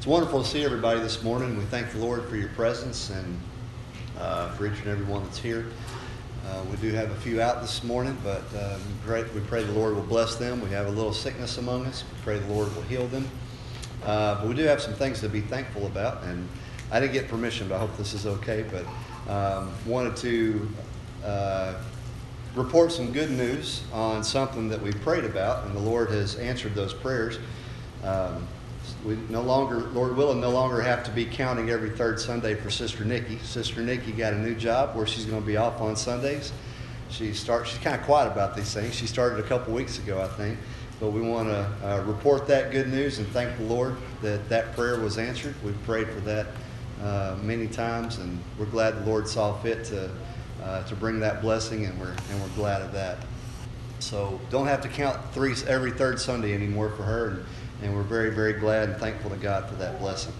wonderful to see everybody this morning. We thank the Lord for your presence and for each and every one that's here. We do have a few out this morning, but we pray the Lord will bless them. We have a little sickness among us. We pray the Lord will heal them. But we do have some things to be thankful about, and I didn't get permission, but I hope this is okay. But wanted to report some good news on something that we prayed about, and the Lord has answered those prayers. We no longer, Lord willing, no longer have to be counting every third Sunday for Sister Nikki. Sister Nikki got a new job where she's going to be off on Sundays. She's kind of quiet about these things. She started a couple weeks ago, I think. But we want to report that good news and thank the Lord that that prayer was answered. We've prayed for that many times, and we're glad the Lord saw fit to bring that blessing, and we're glad of that. So don't have to count every third Sunday anymore for her, and we're very, very glad and thankful to God for that blessing.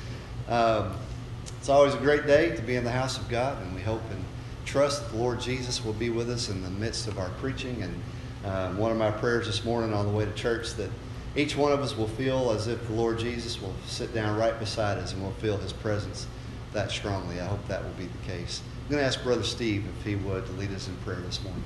It's always a great day to be in the house of God, and we hope and trust that the Lord Jesus will be with us in the midst of our preaching. And one of my prayers this morning on the way to church, that each one of us will feel as if the Lord Jesus will sit down right beside us and we'll feel His presence that strongly. I hope that will be the case. I'm going to ask Brother Steve if he would to lead us in prayer this morning.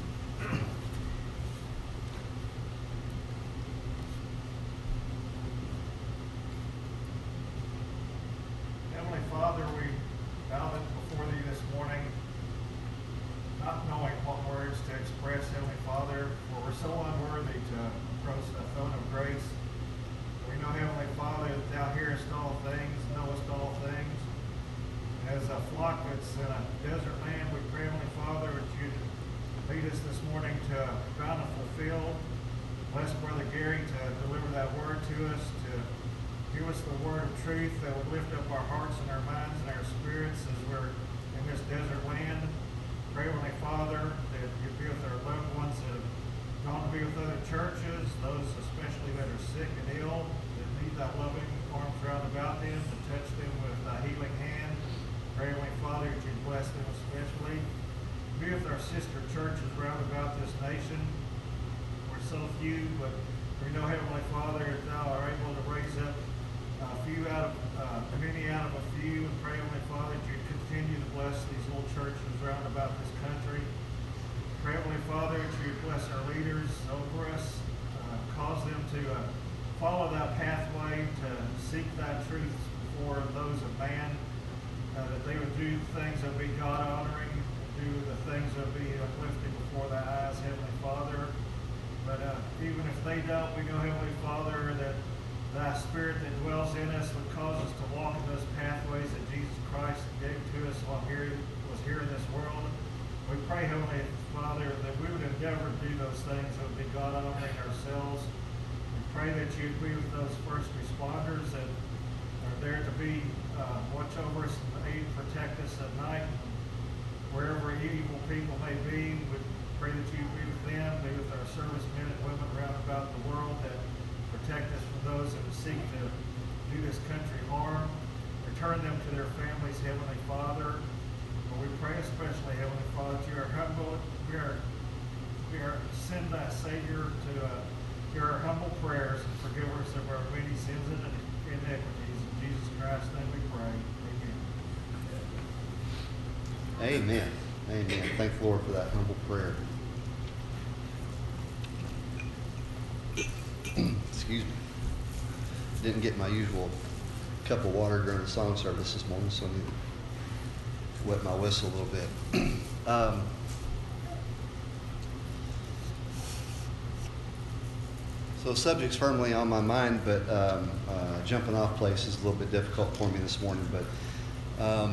Heavenly Father, we bow before Thee this morning, not knowing what words to express, Heavenly Father, for we're so unworthy to approach the throne of grace. We know, Heavenly Father, that Thou hearest all things, knowest all things. As a flock that's in a desert land, we pray, Heavenly Father, that You'd lead us this morning to a bountiful field. Bless Brother Gary to deliver that word to us, to give us the word of truth that will lift up our hearts and our minds and our spirits as we're in this desert land. Pray, Heavenly Father, that You be with our loved ones that have gone to be with other churches, those especially that are sick and ill, that need Thy loving arms round about them, to touch them with Thy healing hand. Pray, Heavenly Father, that You bless them especially. Be with our sister churches round about this nation. We're so few, but we know, Heavenly Father, that Thou are able to raise up many out of a few. And pray, Heavenly Father, that You continue to bless these little churches round about this country. Pray, Heavenly Father, that You bless our leaders over us, cause them to follow Thy pathway, to seek Thy truth before those of man, that they would do things that would be God-honoring, do the things that would be uplifting before Thy eyes, Heavenly Father. But even if they don't, we know, Heavenly Father, that Thy Spirit that dwells in us would cause us to walk in those pathways that Jesus Christ gave to us while He was here in this world. We pray, Heavenly Father, that we would endeavor to do those things that would be God-honoring ourselves. We pray that You'd be with those first responders that are there to be watch over us and aid and protect us at night. Wherever evil people may be, we pray that You'd be with them, be with our servicemen and women around about the world that protect us from those that would seek to do this country harm. Return them to their families, Heavenly Father. But we pray especially, Heavenly Father, that You are humble. We are send Thy Savior to hear our humble prayers and forgive us of our many sins and iniquities. In Jesus Christ's name we pray. Amen. Amen. Thank the Lord for that humble prayer. Excuse me. Didn't get my usual cup of water during the song service this morning, so I need to wet my whistle a little bit. So the subject's firmly on my mind, but jumping off place is a little bit difficult for me this morning. But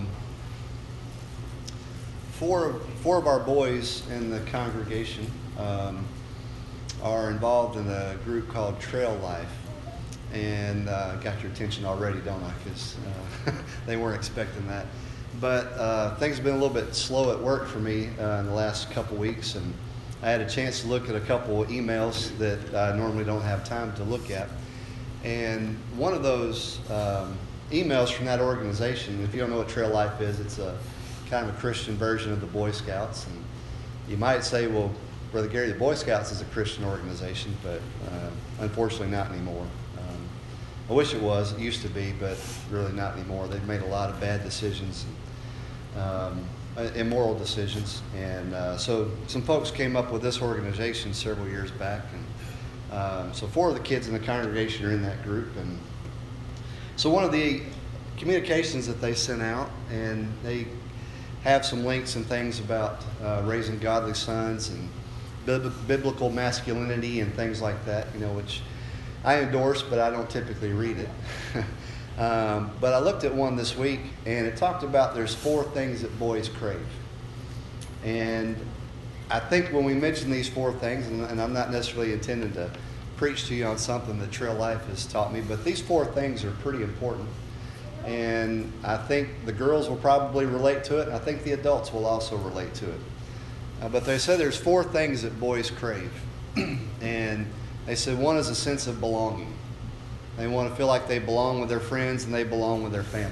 four of our boys in the congregation are involved in a group called Trail Life. And got your attention already, don't I? Because they weren't expecting that. But things have been a little bit slow at work for me in the last couple weeks, and I had a chance to look at a couple of emails that I normally don't have time to look at. And one of those emails from that organization, if you don't know what Trail Life is, it's a kind of a Christian version of the Boy Scouts. And you might say, well, Brother Gary, the Boy Scouts is a Christian organization, but unfortunately not anymore. I wish it was. It used to be, but really not anymore. They've made a lot of bad decisions, immoral decisions. And so some folks came up with this organization several years back. And so 4 of the kids in the congregation are in that group. And so one of the communications that they sent out, and they have some links and things about raising godly sons and biblical masculinity and things like that, which I endorse, but I don't typically read it. But I looked at one this week, and it talked about there's 4 things that boys crave. And I think when we mention these 4 things, and I'm not necessarily intending to preach to you on something that Trail Life has taught me, but these 4 things are pretty important. And I think the girls will probably relate to it, and I think the adults will also relate to it. But they said there's 4 things that boys crave. And they said one is a sense of belonging. They want to feel like they belong with their friends and they belong with their family.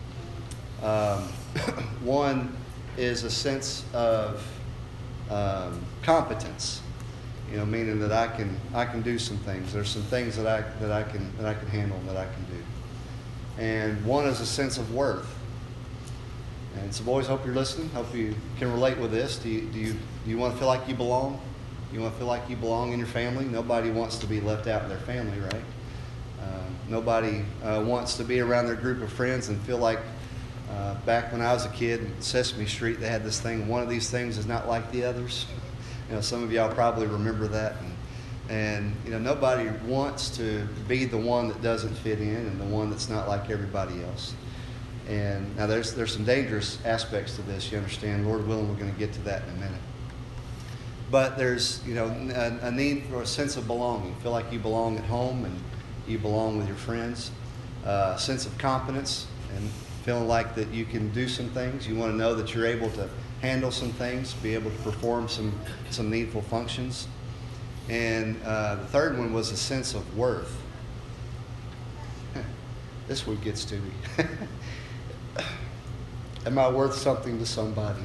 One is a sense of competence, meaning that I can do some things. There's some things that I can handle and that I can do. And one is a sense of worth. And so, boys, hope you're listening. Hope you can relate with this. Do you want to feel like you belong? You want to feel like you belong in your family? Nobody wants to be left out in their family, right? Nobody wants to be around their group of friends and feel like back when I was a kid in Sesame Street, they had this thing, one of these things is not like the others. Some of y'all probably remember that. And nobody wants to be the one that doesn't fit in and the one that's not like everybody else. And now there's some dangerous aspects to this, you understand. Lord willing, we're going to get to that in a minute. But there's, a need for a sense of belonging. Feel like you belong at home and you belong with your friends. A sense of competence and feeling like that you can do some things. You want to know that you're able to handle some things, be able to perform some needful functions. And the third one was a sense of worth. This one gets to me. Am I worth something to somebody?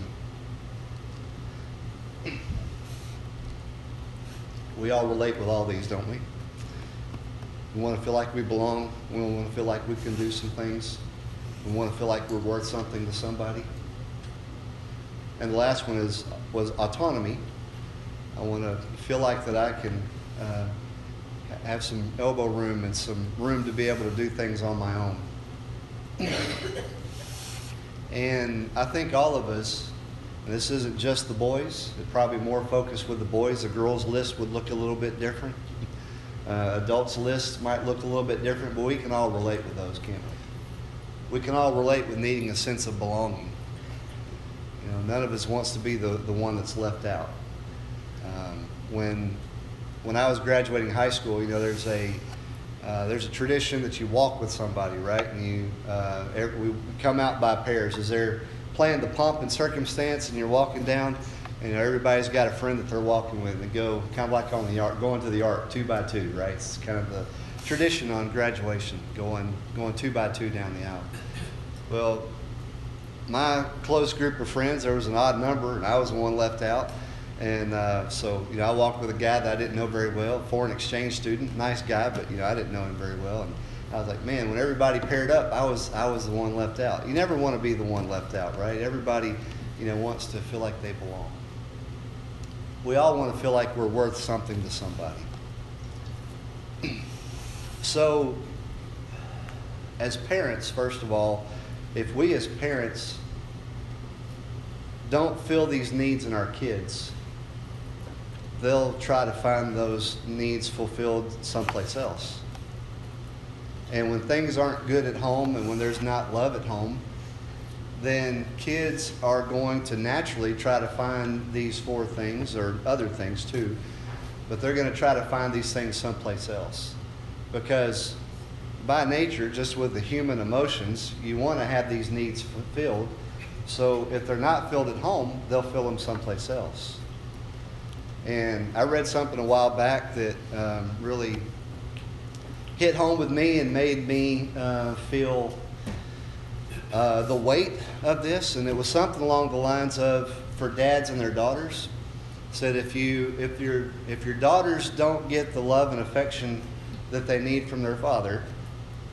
We all relate with all these, don't we? We want to feel like we belong. We want to feel like we can do some things. We want to feel like we're worth something to somebody. And the last one was autonomy. I want to feel like that I can have some elbow room and some room to be able to do things on my own. And I think all of us, and this isn't just the boys, it's probably more focused with the boys. The girls' list would look a little bit different. Adults' lists might look a little bit different, but we can all relate with those, can't we? We can all relate with needing a sense of belonging. None of us wants to be the one that's left out. When I was graduating high school, there's a tradition that you walk with somebody, right? And we come out by pairs. As they're playing the pomp and circumstance, and you're walking down, and everybody's got a friend that they're walking with, and they go kind of like on the ark, going to the ark 2 by 2, right? It's kind of the tradition on graduation, going 2 by 2 down the aisle. Well, my close group of friends, there was an odd number, and I was the one left out. And so I walked with a guy that I didn't know very well, foreign exchange student, nice guy, but I didn't know him very well. And I was like, man, when everybody paired up, I was the one left out. You never want to be the one left out, right? Everybody, wants to feel like they belong. We all want to feel like we're worth something to somebody. So, as parents, first of all, if we as parents don't fill these needs in our kids, they'll try to find those needs fulfilled someplace else. And when things aren't good at home and when there's not love at home, then kids are going to naturally try to find these 4 things, or other things too, but they're going to try to find these things someplace else. Because by nature, just with the human emotions, you want to have these needs fulfilled. So if they're not filled at home, they'll fill them someplace else. And I read something a while back that really hit home with me and made me feel the weight of this. And it was something along the lines of, for dads and their daughters, said if your daughters don't get the love and affection that they need from their father,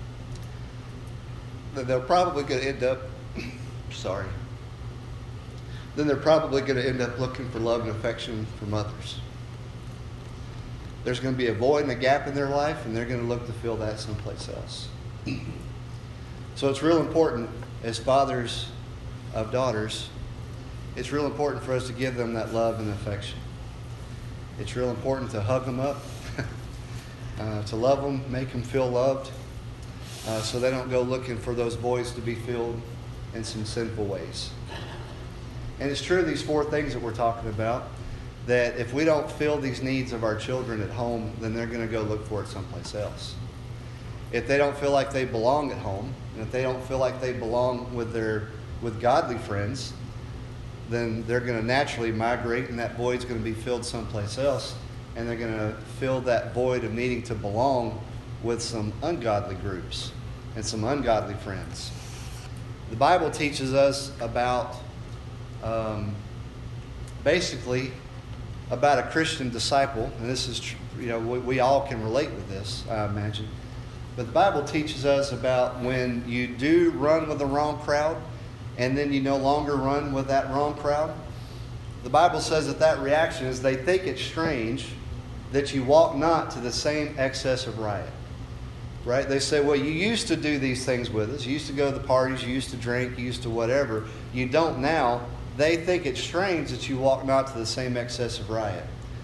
then they're probably going to end up, sorry, then they're probably going to end up looking for love and affection from others. There's going to be a void and a gap in their life, and they're going to look to fill that someplace else. So it's real important as fathers of daughters, it's real important for us to give them that love and affection. It's real important to hug them up, to love them, make them feel loved, so they don't go looking for those voids to be filled in some sinful ways. And it's true, these 4 things that we're talking about, that if we don't fill these needs of our children at home, then they're going to go look for it someplace else. If they don't feel like they belong at home, and if they don't feel like they belong with godly friends, then they're going to naturally migrate, and that void's going to be filled someplace else, and they're going to fill that void of needing to belong with some ungodly groups and some ungodly friends. The Bible teaches us about basically about a Christian disciple, and this is, we all can relate with this, I imagine. But the Bible teaches us about when you do run with the wrong crowd, and then you no longer run with that wrong crowd. The Bible says that reaction is they think it's strange that you walk not to the same excess of riot. Right? They say, well, you used to do these things with us. You used to go to the parties. You used to drink. You used to whatever. You don't now. They think it's strange that you walk not to the same excess of riot.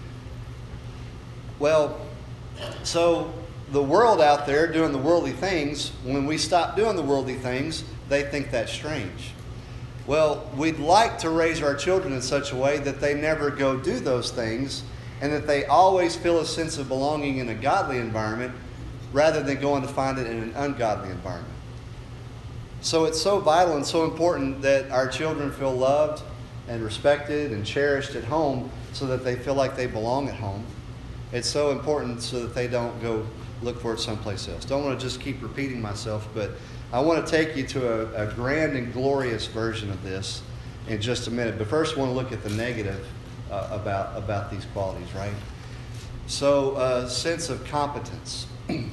Well, so the world out there doing the worldly things, when we stop doing the worldly things, they think that's strange. Well, we'd like to raise our children in such a way that they never go do those things, and that they always feel a sense of belonging in a godly environment rather than going to find it in an ungodly environment. So it's so vital and so important that our children feel loved and respected and cherished at home so that they feel like they belong at home. It's so important so that they don't go look for it someplace else. Don't want to just keep repeating myself, but I want to take you to a grand and glorious version of this in just a minute. But first I want to look at the negative about these qualities, right? So, sense of competence.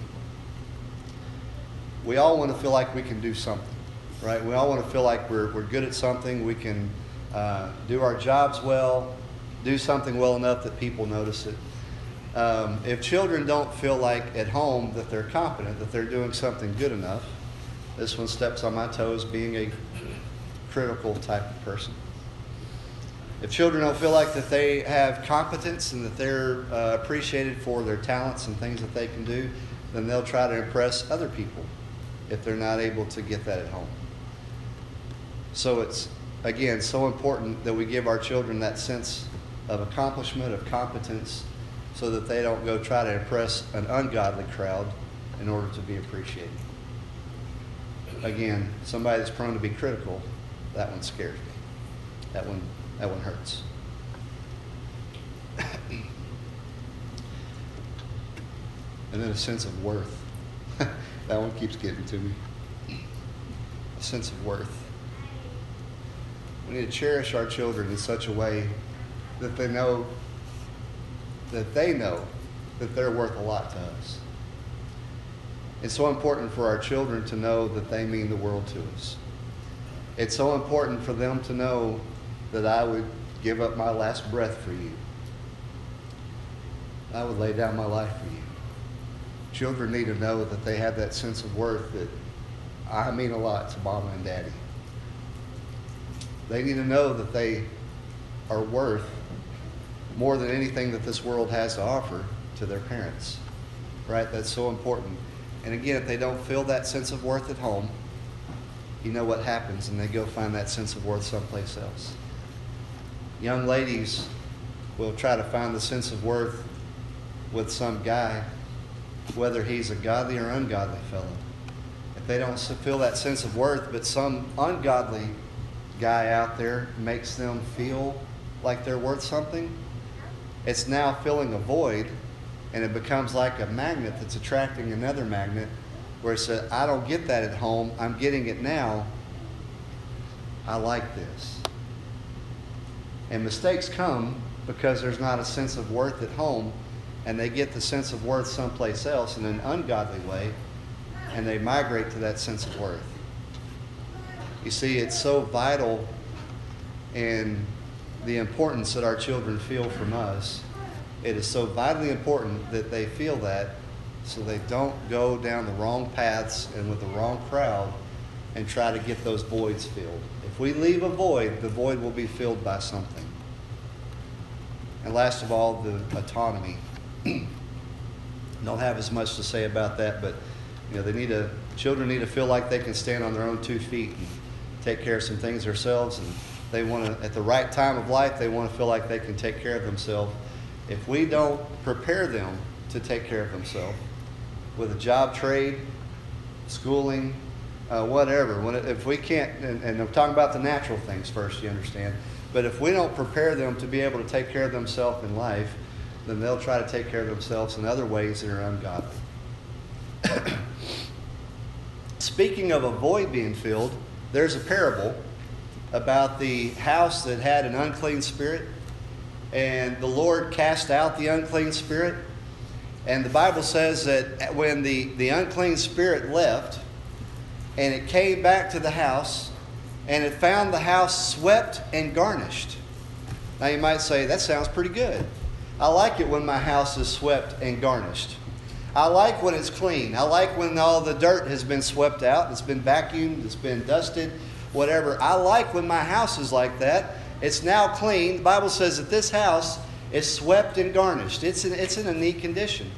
We all want to feel like we can do something, right? We all want to feel like we're good at something. We can do our jobs well, do something well enough that people notice it. If children don't feel like at home that they're competent, that they're doing something good enough, this one steps on my toes being a critical type of person. If children don't feel like that they have competence and that they're appreciated for their talents and things that they can do, then they'll try to impress other people if they're not able to get that at home. So it's, again, so important that we give our children that sense of accomplishment, of competence, so that they don't go try to impress an ungodly crowd in order to be appreciated. Again, somebody that's prone to be critical, that one scares me. That one hurts. And then a sense of worth. That one keeps getting to me. A sense of worth. We need to cherish our children in such a way that they know that they're worth a lot to us. It's so important for our children to know that they mean the world to us. It's so important for them to know that I would give up my last breath for you. I would lay down my life for you. Children need to know that they have that sense of worth, that I mean a lot to Mama and Daddy. They need to know that they are worth more than anything that this world has to offer to their parents. Right? That's so important. And again, if they don't feel that sense of worth at home, you know what happens, and they go find that sense of worth someplace else. Young ladies will try to find the sense of worth with some guy, whether he's a godly or ungodly fellow. If they don't feel that sense of worth, but some ungodly guy out there makes them feel like they're worth something, it's now filling a void, and it becomes like a magnet that's attracting another magnet, where it says, I don't get that at home, I'm getting it now, I like this. And mistakes come because there's not a sense of worth at home, and they get the sense of worth someplace else in an ungodly way, and they migrate to that sense of worth. You see, it's so vital in the importance that our children feel from us. It is so vitally important that they feel that, so they don't go down the wrong paths and with the wrong crowd and try to get those voids filled. If we leave a void, the void will be filled by something. And last of all, the autonomy. Don't have as much to say about that, but children need to feel like they can stand on their own 2 feet and take care of some things themselves, and they want to, at the right time of life, they want to feel like they can take care of themselves. If we don't prepare them to take care of themselves with a job, trade, schooling, whatever, if we can't, and I'm talking about the natural things first, you understand, but if we don't prepare them to be able to take care of themselves in life, then they'll try to take care of themselves in other ways that are ungodly. Speaking of a void being filled, there's a parable about the house that had an unclean spirit, and the Lord cast out the unclean spirit. And the Bible says that when the unclean spirit left, and it came back to the house, and it found the house swept and garnished. Now you might say, that sounds pretty good. I like it when my house is swept and garnished. I like when it's clean. I like when all the dirt has been swept out, it's been vacuumed, it's been dusted, whatever. I like when my house is like that. It's now clean. The Bible says that this house is swept and garnished. It's in a neat condition.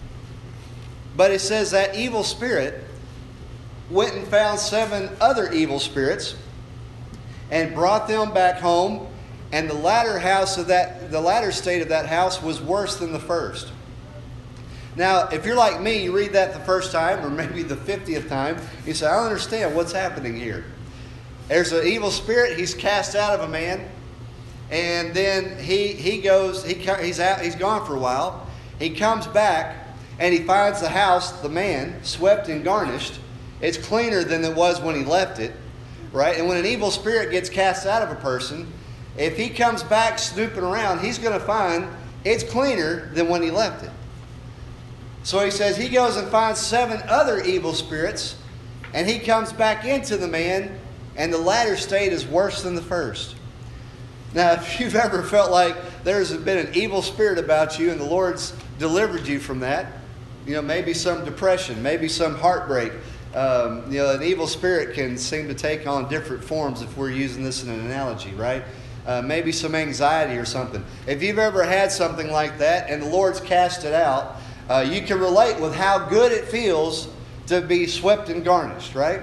But it says that evil spirit went and found 7 other evil spirits and brought them back home. And the latter state of that house was worse than the first. Now, if you're like me, you read that the first time or maybe the 50th time, you say, I don't understand what's happening here. There's an evil spirit, he's cast out of a man, and then he's gone for a while. He comes back and he finds the house, the man, swept and garnished. It's cleaner than it was when he left it, right? And when an evil spirit gets cast out of a person, if he comes back snooping around, he's going to find it's cleaner than when he left it. So he says he goes and finds 7 other evil spirits, and he comes back into the man, and the latter state is worse than the first. Now, if you've ever felt like there's been an evil spirit about you and the Lord's delivered you from that, maybe some depression, maybe some heartbreak, an evil spirit can seem to take on different forms if we're using this in an analogy, right? Maybe some anxiety or something. If you've ever had something like that and the Lord's cast it out, you can relate with how good it feels to be swept and garnished, right?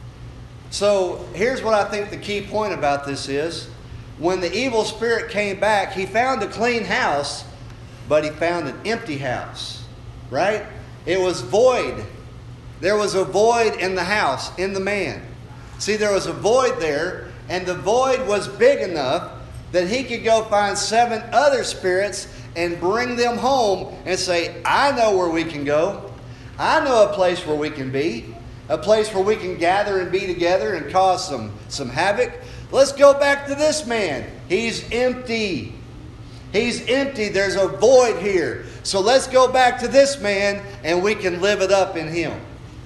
So here's what I think the key point about this is. When the evil spirit came back, he found a clean house, but he found an empty house, right? It was void. There was a void in the house, in the man. See, there was a void there, and the void was big enough that he could go find 7 other spirits and bring them home and say, I know where we can go. I know a place where we can be. A place where we can gather and be together and cause some havoc. Let's go back to this man. He's empty. He's empty. There's a void here. So let's go back to this man and we can live it up in him.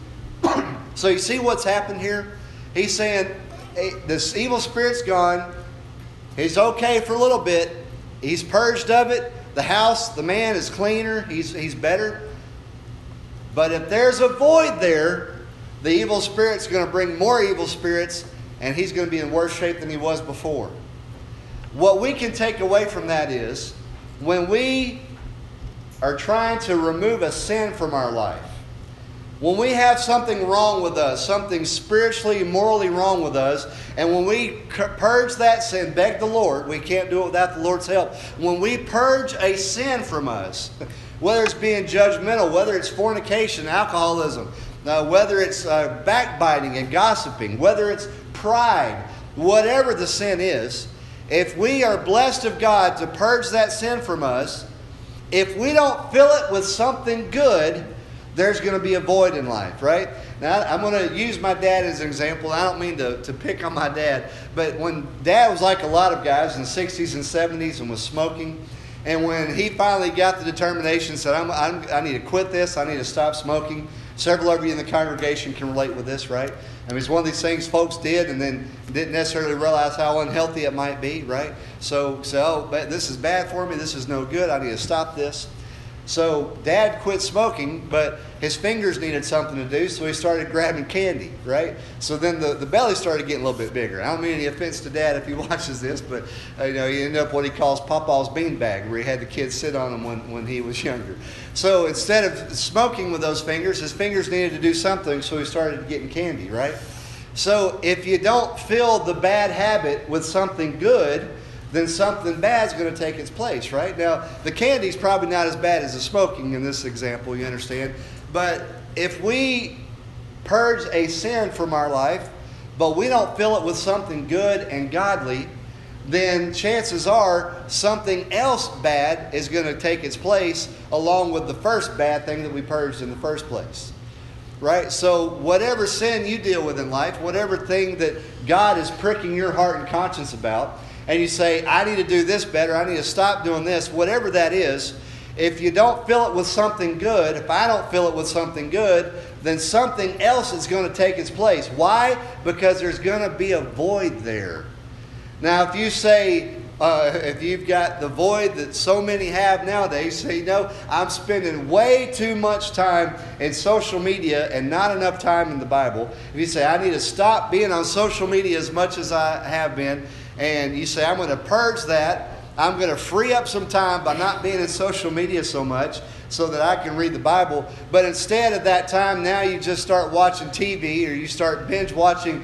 So you see what's happened here? He's saying, hey, this evil spirit's gone. He's okay for a little bit. He's purged of it. The house, the man is cleaner. He's better. But if there's a void there, the evil spirit's going to bring more evil spirits, and he's going to be in worse shape than he was before. What we can take away from that is, when we are trying to remove a sin from our life, when we have something wrong with us, something spiritually, morally wrong with us, and when we purge that sin, beg the Lord, we can't do it without the Lord's help. When we purge a sin from us, whether it's being judgmental, whether it's fornication, alcoholism, whether it's backbiting and gossiping, whether it's pride, whatever the sin is, if we are blessed of God to purge that sin from us, if we don't fill it with something good, there's going to be a void in life, right? Now, I'm going to use my dad as an example. I don't mean to pick on my dad, but when Dad was like a lot of guys in the 60s and 70s and was smoking, and when he finally got the determination, said, I need to quit this, I need to stop smoking. Several of you in the congregation can relate with this, right? I mean, it's one of these things folks did and then didn't necessarily realize how unhealthy it might be, right? So but this is bad for me. This is no good. I need to stop this. So Dad quit smoking, but his fingers needed something to do, so he started grabbing candy, right? So then the belly started getting a little bit bigger. I don't mean any offense to Dad if he watches this, but he ended up what he calls Papa's beanbag, where he had the kids sit on him when he was younger. So instead of smoking with those fingers, his fingers needed to do something, so he started getting candy, right? So if you don't fill the bad habit with something good, then something bad's going to take its place, right? Now, the candy's probably not as bad as the smoking in this example, you understand? But if we purge a sin from our life, but we don't fill it with something good and godly, then chances are something else bad is going to take its place along with the first bad thing that we purged in the first place. Right? So whatever sin you deal with in life, whatever thing that God is pricking your heart and conscience about, and you say, I need to do this better, I need to stop doing this, whatever that is, if you don't fill it with something good, if I don't fill it with something good, then something else is going to take its place. Why? Because there's going to be a void there. Now, if you say, if you've got the void that so many have nowadays, say, I'm spending way too much time in social media and not enough time in the Bible. If you say, I need to stop being on social media as much as I have been, and you say, I'm going to purge that, I'm going to free up some time by not being in social media so much so that I can read the Bible. But instead of that time, now you just start watching TV, or you start binge watching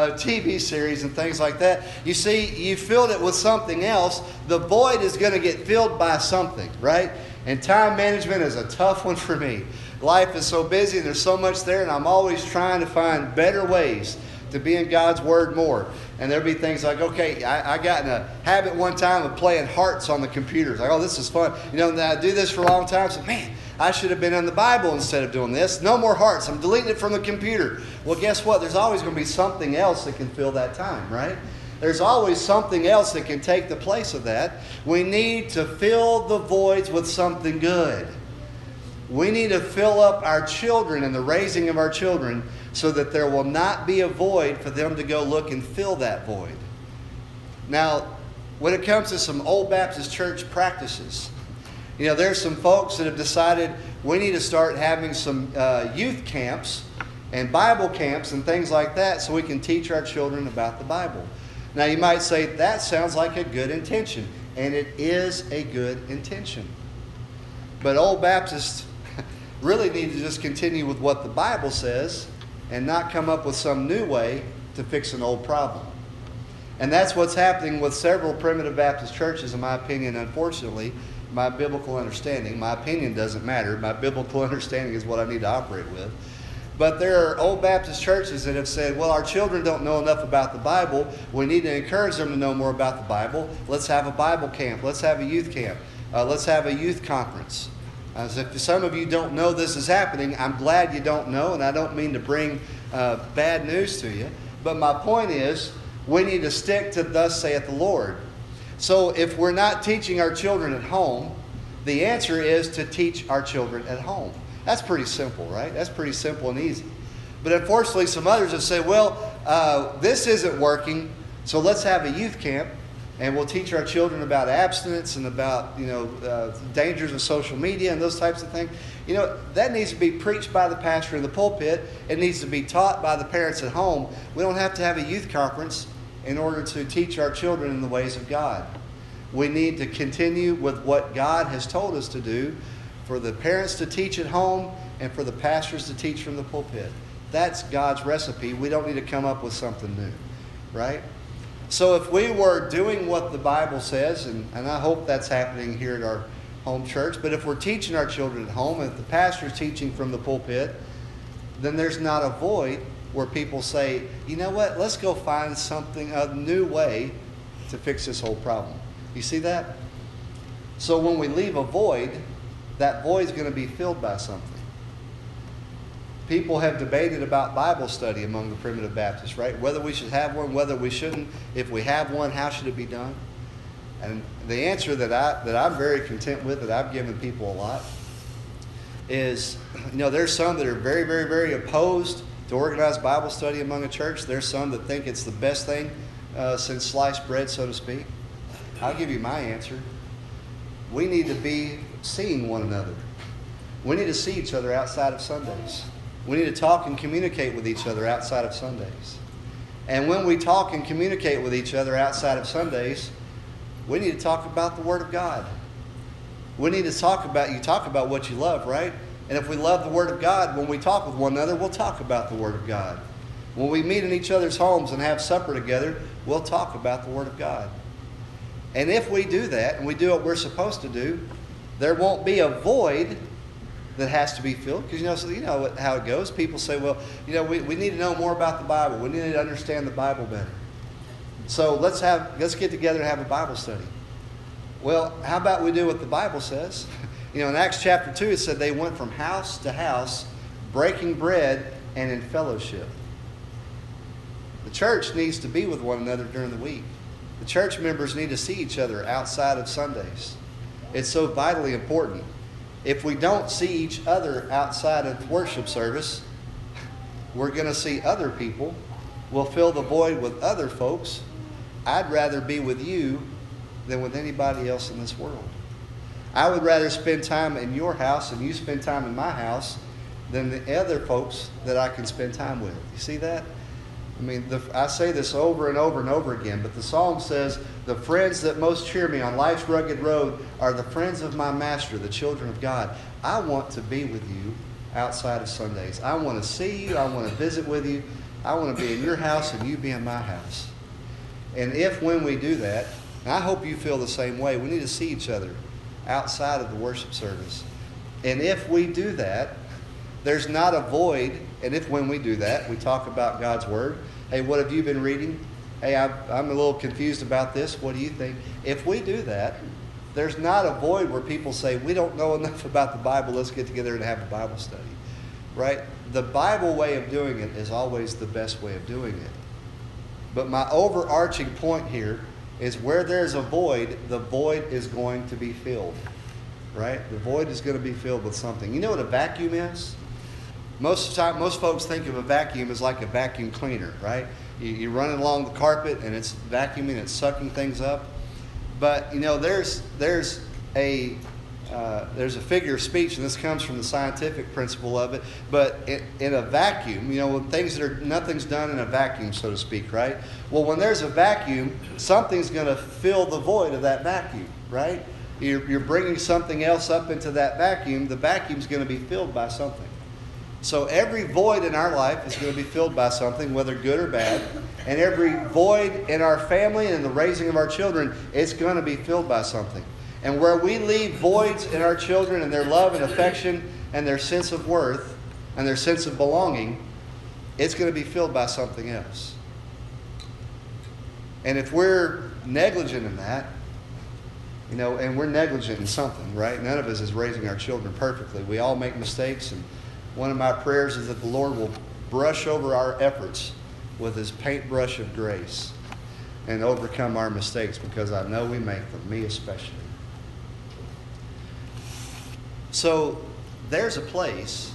TV series and things like that. You see, you filled it with something else. The void is going to get filled by something, right? And time management is a tough one for me. Life is so busy and there's so much there, and I'm always trying to find better ways to be in God's Word more. And there'll be things like, okay, I got in a habit one time of playing hearts on the computers. Like, oh, this is fun. And I do this for a long time. So, man, I should have been in the Bible instead of doing this. No more hearts. I'm deleting it from the computer. Well, guess what? There's always going to be something else that can fill that time, right? There's always something else that can take the place of that. We need to fill the voids with something good. We need to fill up our children and the raising of our children so that there will not be a void for them to go look and fill that void. Now, when it comes to some old Baptist church practices, there's some folks that have decided we need to start having some youth camps and Bible camps and things like that so we can teach our children about the Bible. Now, you might say, that sounds like a good intention, and it is a good intention. But old Baptists really need to just continue with what the Bible says and not come up with some new way to fix an old problem. And that's what's happening with several primitive Baptist churches, in my opinion, unfortunately. My biblical understanding, my opinion doesn't matter. My biblical understanding is what I need to operate with. But there are old Baptist churches that have said, well, our children don't know enough about the Bible. We need to encourage them to know more about the Bible. Let's have a Bible camp. Let's have a youth camp. Let's have a youth conference. As if some of you don't know this is happening, I'm glad you don't know, and I don't mean to bring bad news to you. But my point is, we need to stick to thus saith the Lord. So if we're not teaching our children at home, the answer is to teach our children at home. That's pretty simple, right? That's pretty simple and easy. But unfortunately, some others have said, well, this isn't working, so let's have a youth camp. And we'll teach our children about abstinence and about, dangers of social media and those types of things. That needs to be preached by the pastor in the pulpit. It needs to be taught by the parents at home. We don't have to have a youth conference in order to teach our children in the ways of God. We need to continue with what God has told us to do, for the parents to teach at home and for the pastors to teach from the pulpit. That's God's recipe. We don't need to come up with something new, right? So if we were doing what the Bible says, and I hope that's happening here at our home church, but if we're teaching our children at home, and if the pastor's teaching from the pulpit, then there's not a void where people say, you know what, let's go find a new way to fix this whole problem. You see that? So when we leave a void, that void's going to be filled by something. People have debated about Bible study among the primitive Baptists, right? Whether we should have one, whether we shouldn't. If we have one, how should it be done? And the answer that I'm very content with, that I've given people a lot, is, there's some that are very, very, very opposed to to organize Bible study among a church. There's some that think it's the best thing since sliced bread, so to speak. I'll give you my answer. We need to be seeing one another. We need to see each other outside of Sundays. We need to talk and communicate with each other outside of Sundays. And when we talk and communicate with each other outside of Sundays, we need to talk about the Word of God. We need to talk about what you love, right? And if we love the Word of God, when we talk with one another, we'll talk about the Word of God. When we meet in each other's homes and have supper together, we'll talk about the Word of God. And if we do that, and we do what we're supposed to do, there won't be a void that has to be filled. Because you know how it goes. People say, well, we need to know more about the Bible. We need to understand the Bible better. So let's get together and have a Bible study. Well, how about we do what the Bible says? In Acts chapter 2, it said they went from house to house, breaking bread and in fellowship. The church needs to be with one another during the week. The church members need to see each other outside of Sundays. It's so vitally important. If we don't see each other outside of worship service, we're going to see other people. We'll fill the void with other folks. I'd rather be with you than with anybody else in this world. I would rather spend time in your house and you spend time in my house than the other folks that I can spend time with. You see that? I say this over and over and over again, but the psalm says, the friends that most cheer me on life's rugged road are the friends of my master, the children of God. I want to be with you outside of Sundays. I want to see you. I want to visit with you. I want to be in your house and you be in my house. And when we do that, and I hope you feel the same way, we need to see each other outside of the worship service. And if we do that, there's not a void. And when we do that, we talk about God's Word. Hey, what have you been reading? Hey, I'm a little confused about this. What do you think? If we do that, there's not a void where people say, we don't know enough about the Bible. Let's get together and have a Bible study. Right? The Bible way of doing it is always the best way of doing it. But my overarching point here is where there's a void, the void is going to be filled. Right? The void is going to be filled with something. You know what a vacuum is? Most folks think of a vacuum as like a vacuum cleaner, right? You run it along the carpet and it's vacuuming, it's sucking things up. But there's a figure of speech, and this comes from the scientific principle of it. But in a vacuum, when nothing's done in a vacuum, so to speak, right? Well, when there's a vacuum, something's going to fill the void of that vacuum, right? You're bringing something else up into that vacuum. The vacuum's going to be filled by something. So every void in our life is going to be filled by something, whether good or bad. And every void in our family and in the raising of our children, it's going to be filled by something. And where we leave voids in our children and their love and affection and their sense of worth and their sense of belonging, it's going to be filled by something else. And if we're negligent in that, and we're negligent in something, right? None of us is raising our children perfectly. We all make mistakes, and one of my prayers is that the Lord will brush over our efforts with His paintbrush of grace and overcome our mistakes, because I know we make them, me especially. So there's a place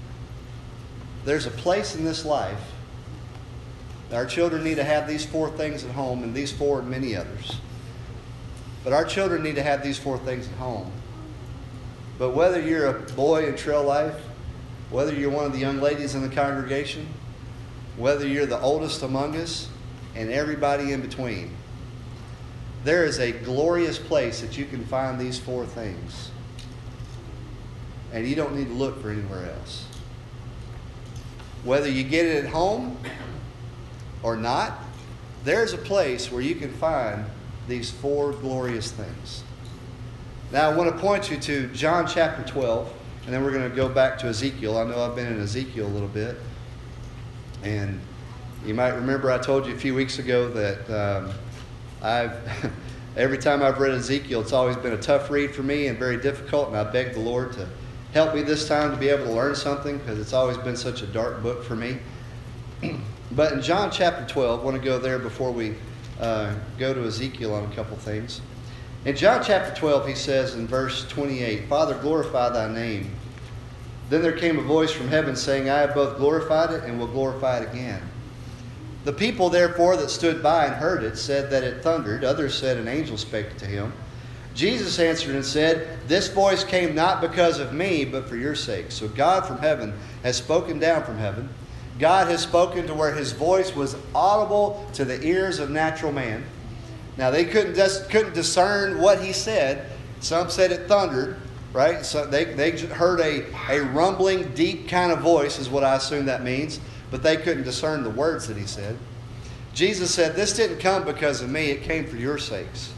in this life. Our children need to have these 4 things at home, and these 4 and many others. But our children need to have these 4 things at home. But whether you're a boy in Trail Life, whether you're one of the young ladies in the congregation, whether you're the oldest among us, and everybody in between, there is a glorious place that you can find these 4 things. And you don't need to look for anywhere else. Whether you get it at home or not, there's a place where you can find these 4 glorious things. Now I want to point you to John chapter 12. And then we're going to go back to Ezekiel. I know I've been in Ezekiel a little bit. And you might remember I told you a few weeks ago that every time I've read Ezekiel, it's always been a tough read for me and very difficult. And I begged the Lord to help me this time to be able to learn something, because it's always been such a dark book for me. But in John chapter 12, I want to go there before we go to Ezekiel on a couple things. In John chapter 12, he says in verse 28, Father, glorify thy name. Then there came a voice from heaven saying, I have both glorified it and will glorify it again. The people therefore that stood by and heard it said that it thundered. Others said an angel spake to him. Jesus answered and said, This voice came not because of me, but for your sake. So God from heaven has spoken down from heaven. God has spoken to where His voice was audible to the ears of natural man. Now they couldn't discern what He said. Some said it thundered, right? So they heard a rumbling, deep kind of voice is what I assume that means. But they couldn't discern the words that He said. Jesus said, This didn't come because of me. It came for your sakes.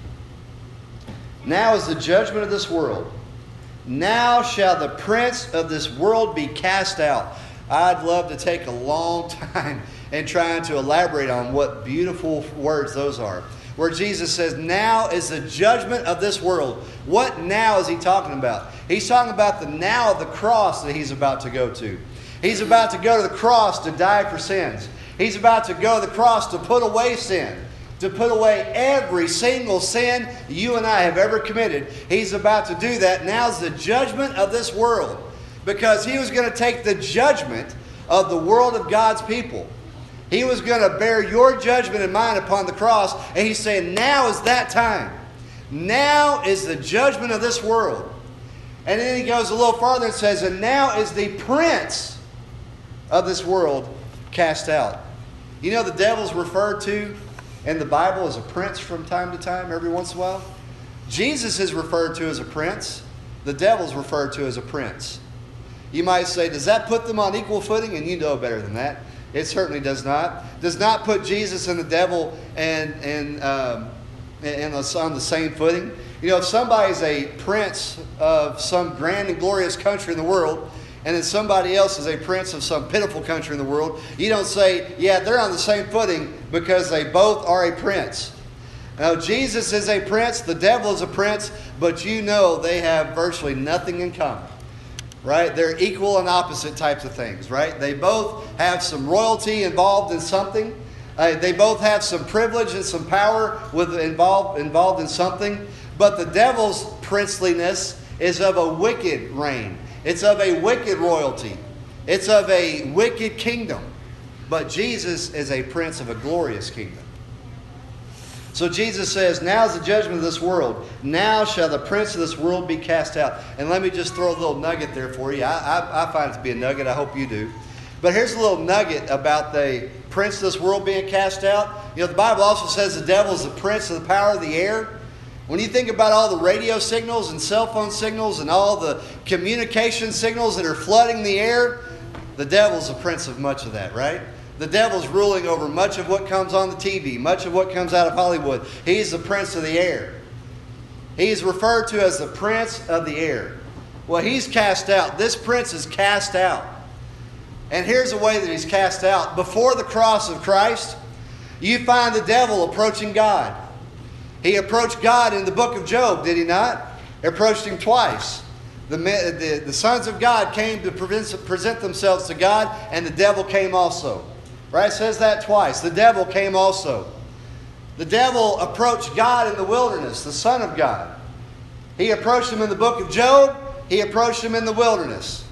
Now is the judgment of this world. Now shall the prince of this world be cast out. I'd love to take a long time in trying to elaborate on what beautiful words those are. Where Jesus says, now is the judgment of this world. What now is He talking about? He's talking about the now of the cross that He's about to go to. He's about to go to the cross to die for sins. He's about to go to the cross to put away sin. To put away every single sin you and I have ever committed. He's about to do that. Now's the judgment of this world. Because He was going to take the judgment of the world of God's people. He was going to bear your judgment and mine upon the cross. And He's saying, now is that time. Now is the judgment of this world. And then He goes a little farther and says, and now is the prince of this world cast out. You know, the devil's referred to in the Bible as a prince from time to time, every once in a while. Jesus is referred to as a prince. The devil's referred to as a prince. You might say, does that put them on equal footing? And you know better than that. It certainly does not. Does not put Jesus and the devil on the same footing. You know, if somebody's a prince of some grand and glorious country in the world, and then somebody else is a prince of some pitiful country in the world, you don't say, yeah, they're on the same footing because they both are a prince. Now, Jesus is a prince, the devil is a prince, but you know they have virtually nothing in common. Right? They're equal and opposite types of things, right? They both have some royalty involved in something. They both have some privilege and some power involved in something. But the devil's princeliness is of a wicked reign. It's of a wicked royalty. It's of a wicked kingdom. But Jesus is a prince of a glorious kingdom. So Jesus says, now is the judgment of this world. Now shall the prince of this world be cast out. And let me just throw a little nugget there for you. I find it to be a nugget. I hope you do. But here's a little nugget about the prince of this world being cast out. You know, the Bible also says the devil is the prince of the power of the air. When you think about all the radio signals and cell phone signals and all the communication signals that are flooding the air, the devil's the prince of much of that, right? The devil's ruling over much of what comes on the TV, much of what comes out of Hollywood. He's the prince of the air. He's referred to as the prince of the air. Well, he's cast out. This prince is cast out. And here's the way that he's cast out. Before the cross of Christ, you find the devil approaching God. He approached God in the book of Job, did he not? He approached Him twice. The sons of God came to present themselves to God, and the devil came also. Right? It says that twice. The devil came also. The devil approached God in the wilderness, the Son of God. He approached Him in the book of Job. He approached Him in the wilderness.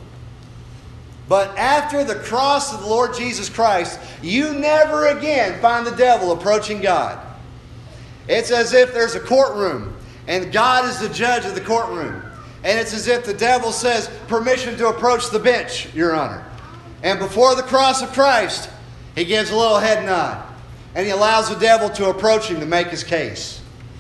But after the cross of the Lord Jesus Christ, you never again find the devil approaching God. It's as if there's a courtroom, and God is the judge of the courtroom. And it's as if the devil says, permission to approach the bench, Your Honor. And before the cross of Christ, he gives a little head nod. And he allows the devil to approach him to make his case.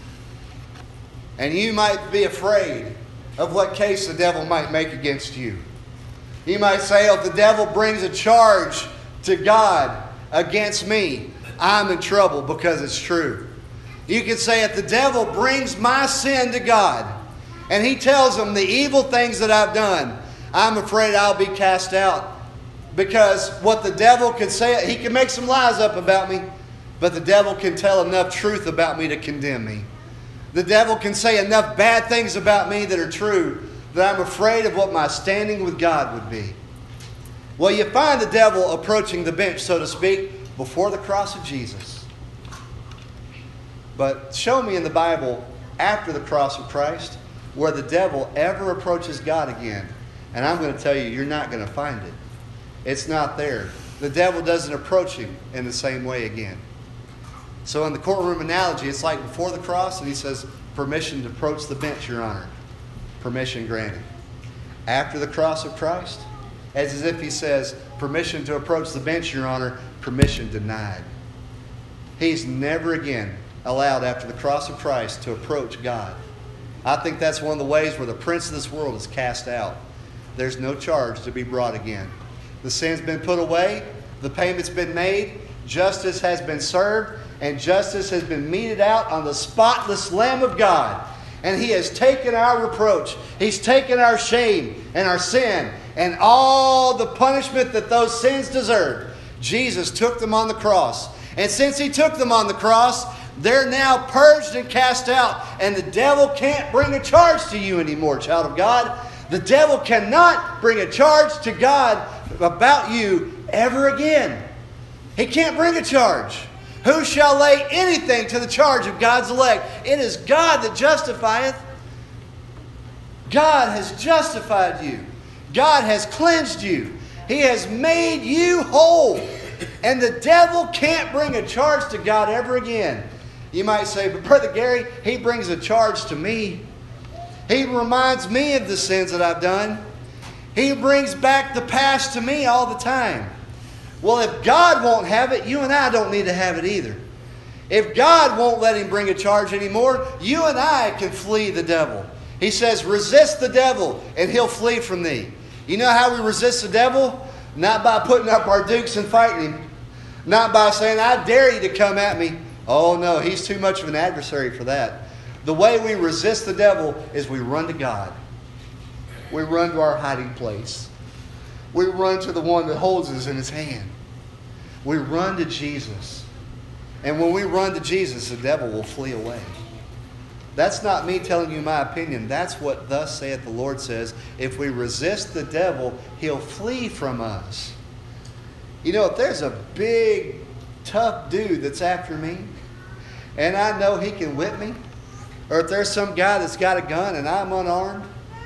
And you might be afraid of what case the devil might make against you. You might say, if the devil brings a charge to God against me, I'm in trouble because it's true. You can say, if the devil brings my sin to God, and he tells him the evil things that I've done, I'm afraid I'll be cast out. Because what the devil can say, he can make some lies up about me, but the devil can tell enough truth about me to condemn me. The devil can say enough bad things about me that are true that I'm afraid of what my standing with God would be. Well, you find the devil approaching the bench, so to speak, before the cross of Jesus. But show me in the Bible, after the cross of Christ, where the devil ever approaches God again And I'm going to tell you, you're not going to find it. It's not there. The devil doesn't approach him in the same way again. So in the courtroom analogy, it's like before the cross, and he says, permission to approach the bench, Your Honor. Permission granted. After the cross of Christ, it's as if he says, permission to approach the bench, Your Honor. Permission denied. He's never again allowed after the cross of Christ to approach God. I think that's one of the ways where the prince of this world is cast out. There's no charge to be brought again. The sin's been put away. The payment's been made. Justice has been served. And justice has been meted out on the spotless Lamb of God. And He has taken our reproach. He's taken our shame and our sin and all the punishment that those sins deserved. Jesus took them on the cross. And since He took them on the cross, they're now purged and cast out. And the devil can't bring a charge to you anymore, child of God. The devil cannot bring a charge to God about you ever again. He can't bring a charge. Who shall lay anything to the charge of God's elect? It is God that justifieth. God has justified you. God has cleansed you. He has made you whole. And the devil can't bring a charge to God ever again. You might say, but Brother Gary, he brings a charge to me. He reminds me of the sins that I've done. He brings back the past to me all the time. Well, if God won't have it, you and I don't need to have it either. If God won't let Him bring a charge anymore, you and I can flee the devil. He says, resist the devil and he'll flee from thee. You know how we resist the devil? Not by putting up our dukes and fighting him. Not by saying, I dare you to come at me. Oh no, he's too much of an adversary for that. The way we resist the devil is we run to God. We run to our hiding place. We run to the one that holds us in His hand. We run to Jesus. And when we run to Jesus, the devil will flee away. That's not me telling you my opinion. That's what thus saith the Lord says. If we resist the devil, he'll flee from us. You know, if there's a big, tough dude that's after me, and I know he can whip me, or if there's some guy that's got a gun and I'm unarmed,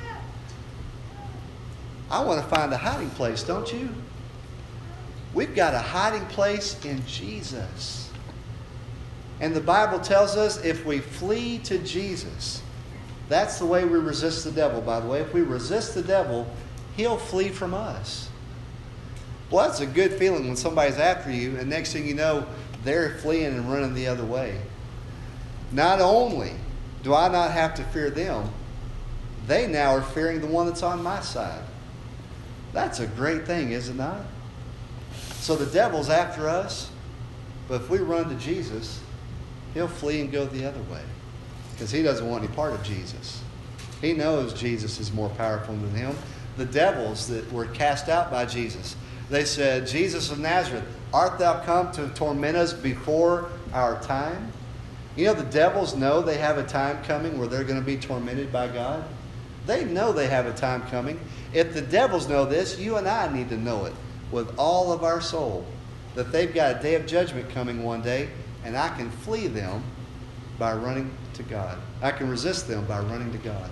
I want to find a hiding place, don't you? We've got a hiding place in Jesus. And the Bible tells us if we flee to Jesus, that's the way we resist the devil, by the way. If we resist the devil, he'll flee from us. Well, that's a good feeling when somebody's after you, and next thing you know, they're fleeing and running the other way. Not only do I not have to fear them, they now are fearing the one that's on my side. That's a great thing, is it not? So the devil's after us, but if we run to Jesus, he'll flee and go the other way because he doesn't want any part of Jesus. He knows Jesus is more powerful than him. The devils that were cast out by Jesus, they said, Jesus of Nazareth, art thou come to torment us before our time? You know, the devils know they have a time coming where they're going to be tormented by God. They know they have a time coming. If the devils know this, you and I need to know it with all of our soul, that they've got a day of judgment coming one day, and I can flee them by running to God. I can resist them by running to God.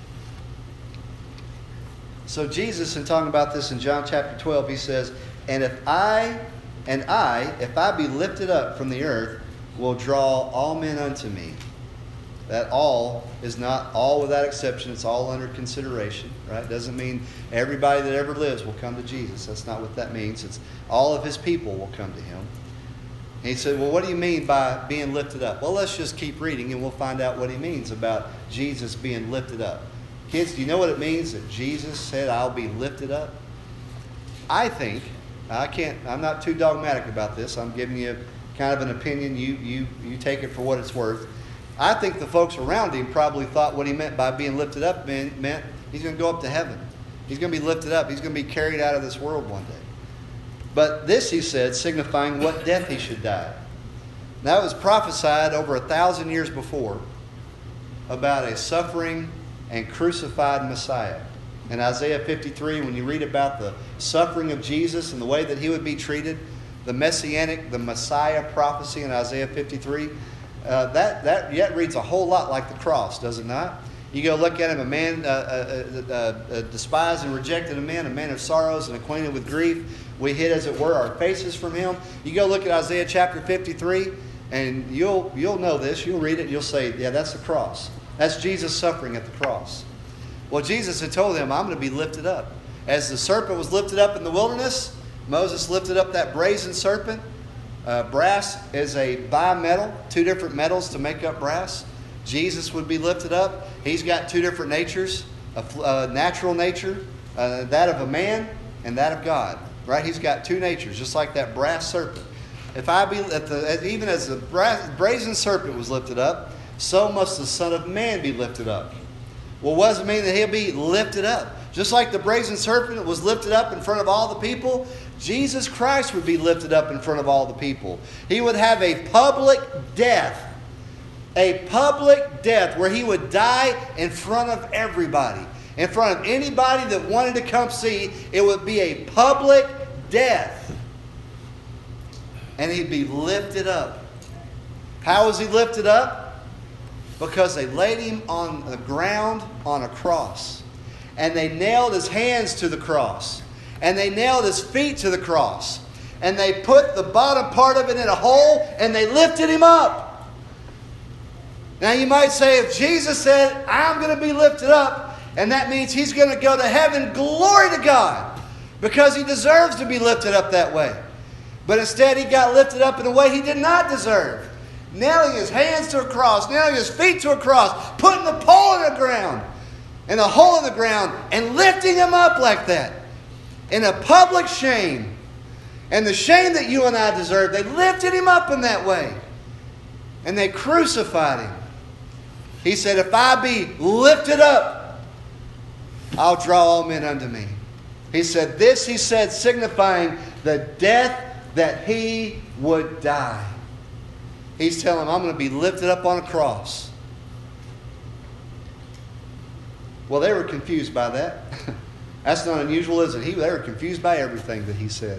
So Jesus, in talking about this in John chapter 12, he says, and if I be lifted up from the earth, will draw all men unto me. That all is not all without exception. It's all under consideration, right? Doesn't mean everybody that ever lives will come to Jesus. That's not what that means. It's all of His people will come to Him. And he said, well, what do you mean by being lifted up? Well, let's just keep reading and we'll find out what he means about Jesus being lifted up. Kids, do you know what it means that Jesus said, I'll be lifted up? I think, I'm not too dogmatic about this. I'm giving you kind of an opinion. You take it for what it's worth. I think the folks around him probably thought what he meant by being lifted up meant he's going to go up to heaven. He's going to be lifted up. He's going to be carried out of this world one day. But this, he said, signifying what death he should die. That was prophesied over 1,000 years before about a suffering and crucified Messiah. In Isaiah 53, when you read about the suffering of Jesus and the way that he would be treated, the Messiah prophecy in Isaiah 53, that yet reads a whole lot like the cross, does it not? You go look at him, a man despised and rejected of men, a man of sorrows and acquainted with grief. We hid, as it were, our faces from him. You go look at Isaiah chapter 53, and you'll know this. You'll read it, and you'll say, yeah, that's the cross. That's Jesus suffering at the cross. Well, Jesus had told him, I'm going to be lifted up. As the serpent was lifted up in the wilderness, Moses lifted up that brazen serpent. Brass is a bimetal, two different metals to make up brass. Jesus would be lifted up. He's got two different natures, a natural nature, that of a man, and that of God. Right? He's got two natures, just like that brass serpent. If I be even as the brazen serpent was lifted up, so must the Son of Man be lifted up. Well, what does it mean that he'll be lifted up? Just like the brazen serpent was lifted up in front of all the people, Jesus Christ would be lifted up in front of all the people. He would have a public death. A public death where he would die in front of everybody. In front of anybody that wanted to come see, it would be a public death. And he'd be lifted up. How was he lifted up? Because they laid him on the ground on a cross. And they nailed his hands to the cross. And they nailed his feet to the cross. And they put the bottom part of it in a hole and they lifted him up. Now you might say, if Jesus said, I'm going to be lifted up, and that means he's going to go to heaven, glory to God, because he deserves to be lifted up that way. But instead he got lifted up in a way he did not deserve. Nailing his hands to a cross, nailing his feet to a cross, putting the pole in the ground, and a hole in the ground, and lifting him up like that. In a public shame. And the shame that you and I deserve, they lifted him up in that way. And they crucified him. He said, if I be lifted up, I'll draw all men unto me. He said, this, he said, signifying the death that he would die. He's telling them, I'm going to be lifted up on a cross. Well, they were confused by that. That's not unusual, is it? They were confused by everything that he said.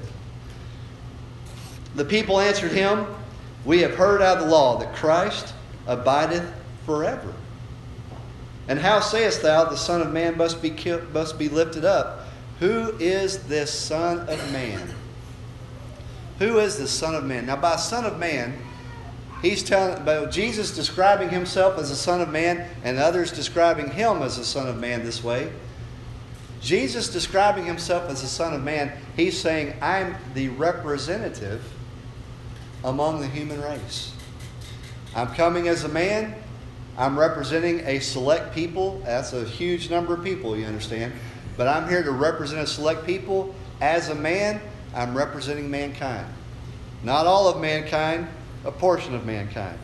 The people answered him, we have heard out of the law that Christ abideth forever. And how sayest thou the Son of Man must be lifted up? Who is this Son of Man? Who is the Son of Man? Now, by Son of Man, he's telling about Jesus describing himself as the Son of Man, and others describing him as the Son of Man this way. Jesus describing himself as the Son of Man, he's saying, I'm the representative among the human race. I'm coming as a man. I'm representing a select people. That's a huge number of people, you understand. But I'm here to represent a select people. As a man, I'm representing mankind. Not all of mankind, a portion of mankind.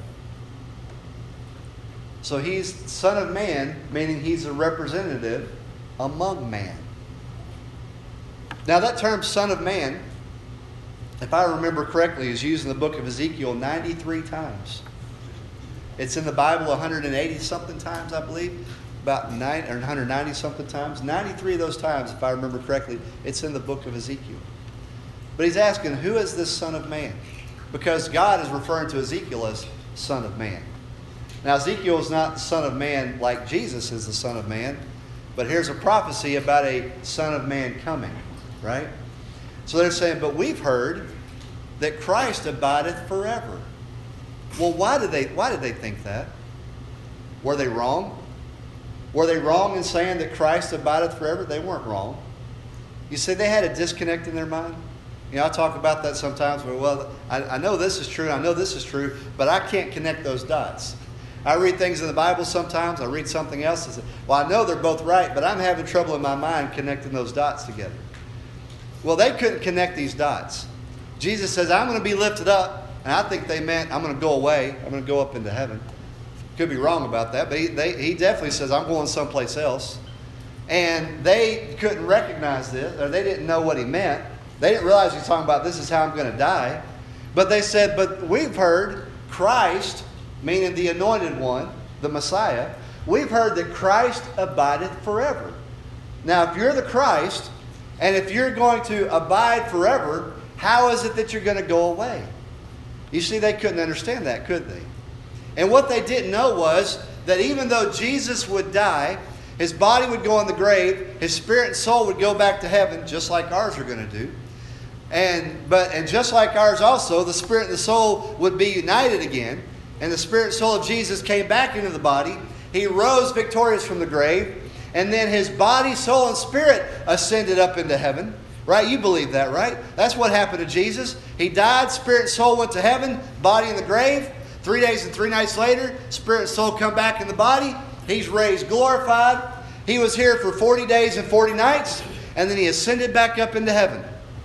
So he's Son of Man, meaning he's a representative among man. Now that term Son of Man, if I remember correctly, is used in the book of Ezekiel 93 times. It's in the Bible 180-something times, I believe. About 190-something times. 93 of those times, if I remember correctly, it's in the book of Ezekiel. But he's asking, who is this Son of Man? Because God is referring to Ezekiel as Son of Man. Now, Ezekiel is not the Son of Man like Jesus is the Son of Man. But here's a prophecy about a Son of Man coming, right? So they're saying, but we've heard that Christ abideth forever. Well, why did they think that? Were they wrong? Were they wrong in saying that Christ abideth forever? They weren't wrong. You see, they had a disconnect in their mind. You know, I talk about that sometimes where, well, I know this is true, I know this is true, but I can't connect those dots. I read things in the Bible sometimes, I read something else, and say, well, I know they're both right, but I'm having trouble in my mind connecting those dots together. Well, they couldn't connect these dots. Jesus says, I'm going to be lifted up. And I think they meant, I'm going to go away. I'm going to go up into heaven. Could be wrong about that, but he definitely says, I'm going someplace else. And they couldn't recognize this, or they didn't know what he meant. They didn't realize he was talking about, this is how I'm going to die. But they said, but we've heard Christ, meaning the anointed one, the Messiah, we've heard that Christ abideth forever. Now, if you're the Christ, and if you're going to abide forever, how is it that you're going to go away? You see, they couldn't understand that, could they? And what they didn't know was that even though Jesus would die, his body would go in the grave, his spirit and soul would go back to heaven, just like ours are going to do. And just like ours also, the spirit and the soul would be united again. And the spirit and soul of Jesus came back into the body. He rose victorious from the grave. And then his body, soul, and spirit ascended up into heaven. Right? You believe that, right? That's what happened to Jesus. He died, spirit and soul went to heaven, body in the grave. 3 days and 3 nights later, spirit and soul come back in the body. He's raised, glorified. He was here for 40 days and 40 nights, and then he ascended back up into heaven.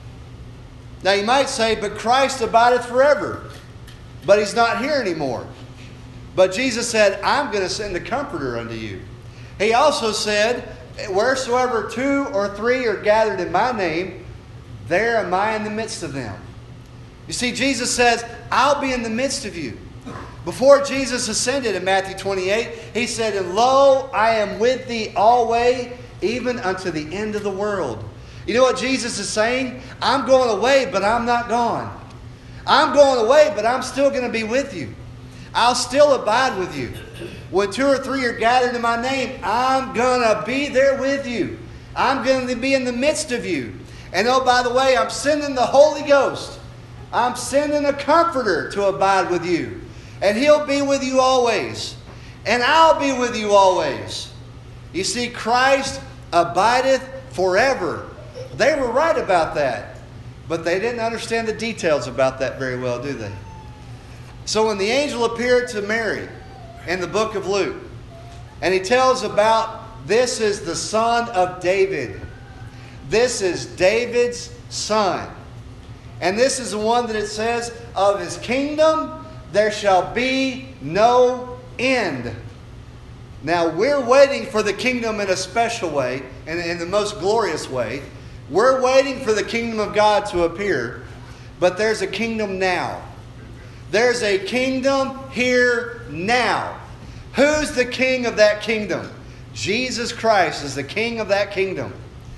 Now you might say, but Christ abideth forever. But he's not here anymore. But Jesus said, I'm going to send a comforter unto you. He also said, wheresoever 2 or 3 are gathered in my name, there am I in the midst of them. You see, Jesus says, I'll be in the midst of you. Before Jesus ascended in Matthew 28, he said, and lo, I am with thee always, even unto the end of the world. You know what Jesus is saying? I'm going away, but I'm not gone. I'm going away, but I'm still going to be with you. I'll still abide with you. When 2 or 3 are gathered in my name, I'm going to be there with you. I'm going to be in the midst of you. And oh, by the way, I'm sending the Holy Ghost. I'm sending a comforter to abide with you. And he'll be with you always. And I'll be with you always. You see, Christ abideth forever. They were right about that. But they didn't understand the details about that very well, do they? So when the angel appeared to Mary in the book of Luke, and he tells about this is the son of David. This is David's son. And this is the one that it says, of his kingdom there shall be no end. Now we're waiting for the kingdom in a special way, and in the most glorious way. We're waiting for the kingdom of God to appear. But there's a kingdom now. There's a kingdom here now. Who's the king of that kingdom? Jesus Christ is the king of that kingdom.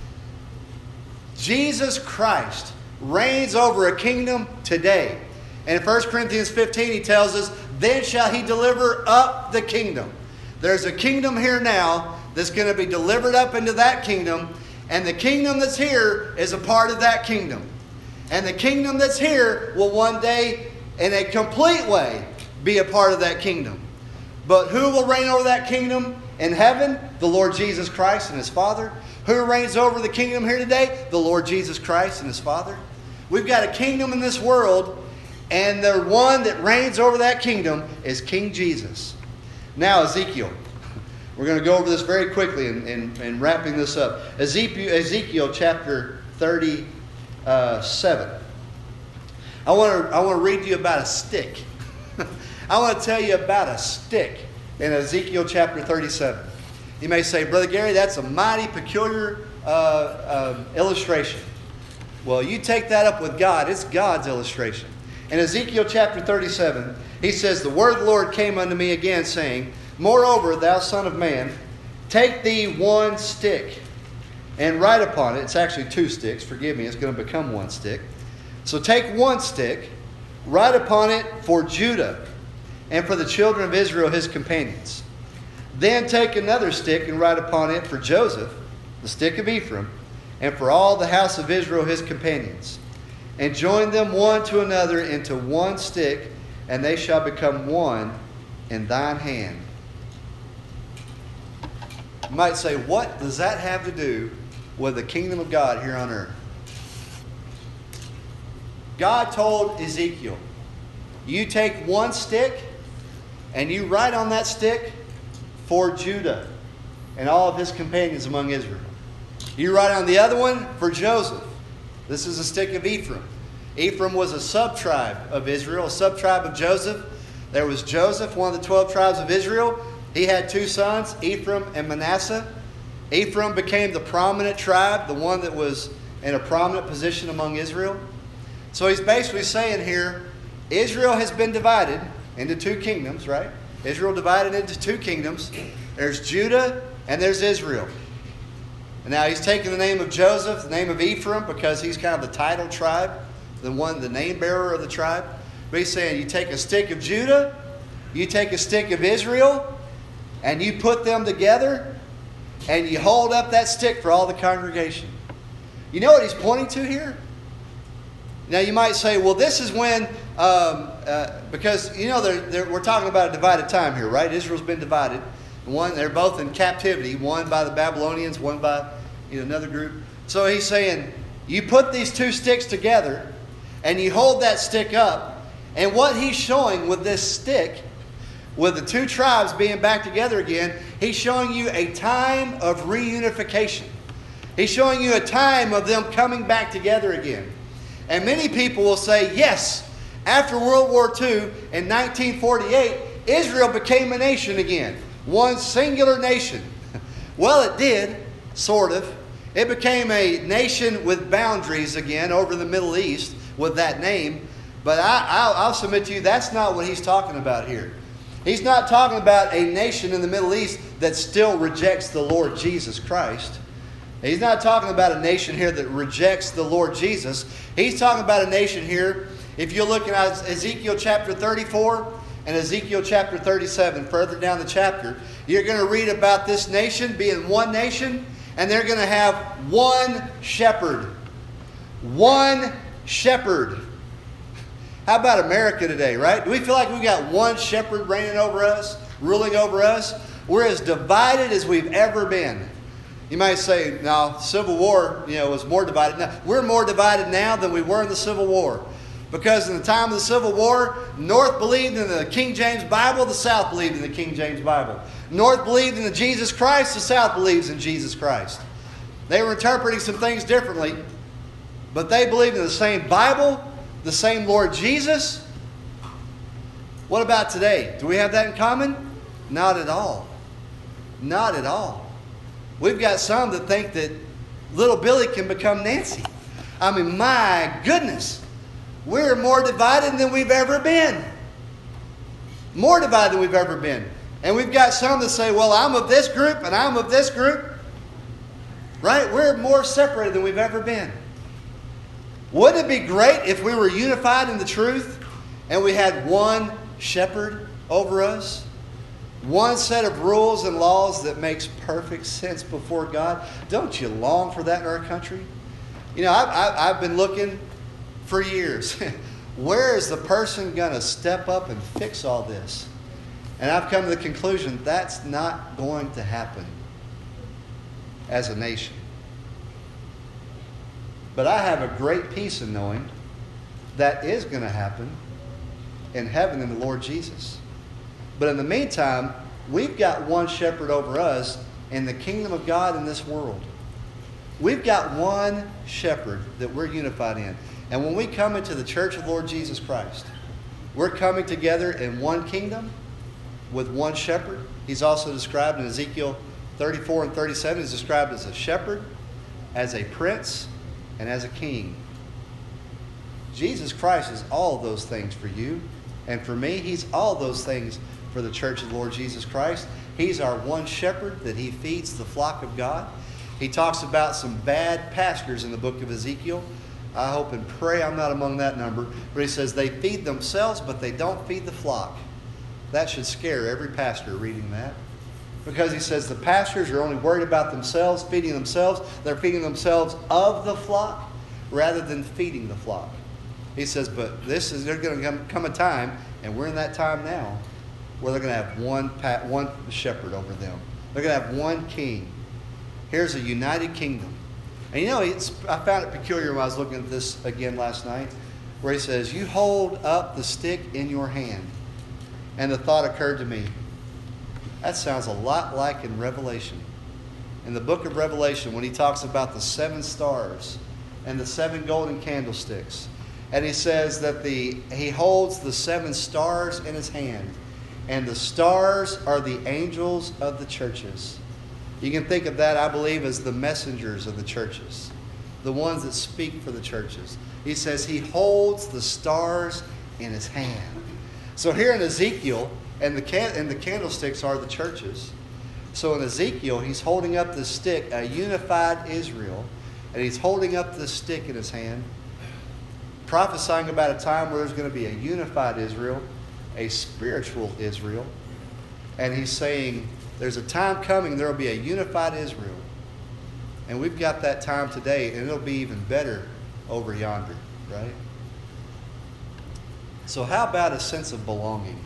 Jesus Christ reigns over a kingdom today. And in 1 Corinthians 15 he tells us, then shall he deliver up the kingdom. There's a kingdom here now that's going to be delivered up into that kingdom. And the kingdom that's here is a part of that kingdom. And the kingdom that's here will one day, in a complete way, be a part of that kingdom. But who will reign over that kingdom in heaven? The Lord Jesus Christ and his Father. Who reigns over the kingdom here today? The Lord Jesus Christ and his Father. We've got a kingdom in this world, and the one that reigns over that kingdom is King Jesus. Now Ezekiel. We're going to go over this very quickly and wrapping this up. Ezekiel chapter 37. I want to read to you about a stick. I want to tell you about a stick in Ezekiel chapter 37. You may say, Brother Gary, that's a mighty peculiar illustration. Well, you take that up with God. It's God's illustration. In Ezekiel chapter 37, he says, the word of the Lord came unto me again, saying, moreover, thou son of man, take thee one stick and write upon it. It's actually 2 sticks. Forgive me, it's going to become 1 stick. So take 1 stick, write upon it for Judah and for the children of Israel his companions. Then take another stick and write upon it for Joseph, the stick of Ephraim, and for all the house of Israel his companions. And join them one to another into 1 stick, and they shall become one in thine hand. You might say, what does that have to do with the kingdom of God here on earth? God told Ezekiel, you take 1 stick and you write on that stick for Judah and all of his companions among Israel. You write on the other one for Joseph. This is a stick of Ephraim. Ephraim was a sub-tribe of Israel, a sub-tribe of Joseph. There was Joseph, one of the 12 tribes of Israel. He had 2 sons, Ephraim and Manasseh. Ephraim became the prominent tribe, the one that was in a prominent position among Israel. So he's basically saying here, Israel has been divided into 2 kingdoms, right? Israel divided into 2 kingdoms. There's Judah and there's Israel. And now he's taking the name of Joseph, the name of Ephraim, because he's kind of the title tribe, the name bearer of the tribe. But he's saying you take a stick of Judah, You take a stick of Israel and you put them together and you hold up that stick for all the congregation. You know what he's pointing to here? Now you might say, well, this is when, because you know we're talking about a divided time here, right? Israel's been divided. They're both in captivity, one by the Babylonians, one by another group. So he's saying, you put these two sticks together and you hold that stick up. And what he's showing with this stick, with the two tribes being back together again, he's showing you a time of reunification. He's showing you a time of them coming back together again. And many people will say, yes, after World War II in 1948, Israel became a nation again. One singular nation. Well, it did, sort of. It became a nation with boundaries again over the Middle East with that name. But I'll submit to you, that's not what he's talking about here. He's not talking about a nation in the Middle East that still rejects the Lord Jesus Christ. He's not talking about a nation here that rejects the Lord Jesus. He's talking about a nation here, if you're looking at Ezekiel chapter 34 and Ezekiel chapter 37, further down the chapter, you're going to read about this nation being one nation, and they're going to have one shepherd. One shepherd. How about America today, right? Do we feel like we've got one shepherd reigning over us, ruling over us? We're as divided as we've ever been. You might say, no, Civil War, was more divided. No, we're more divided now than we were in the Civil War. Because in the time of the Civil War, North believed in the King James Bible, the South believed in the King James Bible. North believed in the Jesus Christ, the South believes in Jesus Christ. They were interpreting some things differently, but they believed in the same Bible, the same Lord Jesus. What about today? Do we have that in common? Not at all. Not at all. We've got some that think that little Billy can become Nancy. I mean, my goodness. We're more divided than we've ever been. More divided than we've ever been. And we've got some that say, well, I'm of this group and I'm of this group. Right? We're more separated than we've ever been. Wouldn't it be great if we were unified in the truth and we had one shepherd over us? One set of rules and laws that makes perfect sense before God. Don't you long for that in our country? I've been looking for years. Where is the person going to step up and fix all this? And I've come to the conclusion that's not going to happen as a nation. But I have a great peace in knowing that is going to happen in heaven in the Lord Jesus. But in the meantime, we've got one shepherd over us in the kingdom of God in this world. We've got one shepherd that we're unified in. And when we come into the church of the Lord Jesus Christ, we're coming together in one kingdom with one shepherd. He's also described in Ezekiel 34 and 37. He's described as a shepherd, as a prince, and as a king. Jesus Christ is all of those things for you. And for me, He's all those things for the church of the Lord Jesus Christ. He's our one shepherd that He feeds the flock of God. He talks about some bad pastors in the book of Ezekiel. I hope and pray I'm not among that number. But he says they feed themselves, but they don't feed the flock. That should scare every pastor reading that. Because he says the pastors are only worried about themselves, feeding themselves. They're feeding themselves of the flock rather than feeding the flock. He says, but there's going to come a time, and we're in that time now, where they're going to have one shepherd over them. They're going to have one king. Here's a united kingdom. And I found it peculiar when I was looking at this again last night, where he says, you hold up the stick in your hand. And the thought occurred to me, that sounds a lot like in Revelation. In the book of Revelation, when he talks about the 7 stars and the 7 golden candlesticks. And he says that he holds the 7 stars in his hand. And the stars are the angels of the churches. You can think of that, I believe, as the messengers of the churches. The ones that speak for the churches. He says he holds the stars in his hand. So here in Ezekiel, and the candlesticks are the churches. So in Ezekiel, he's holding up the stick, a unified Israel. And he's holding up the stick in his hand, prophesying about a time where there's going to be a unified Israel a spiritual Israel. And he's saying there's a time coming, there will be a unified Israel. And we've got that time today, and it'll be even better over yonder, right? So how about a sense of belonging?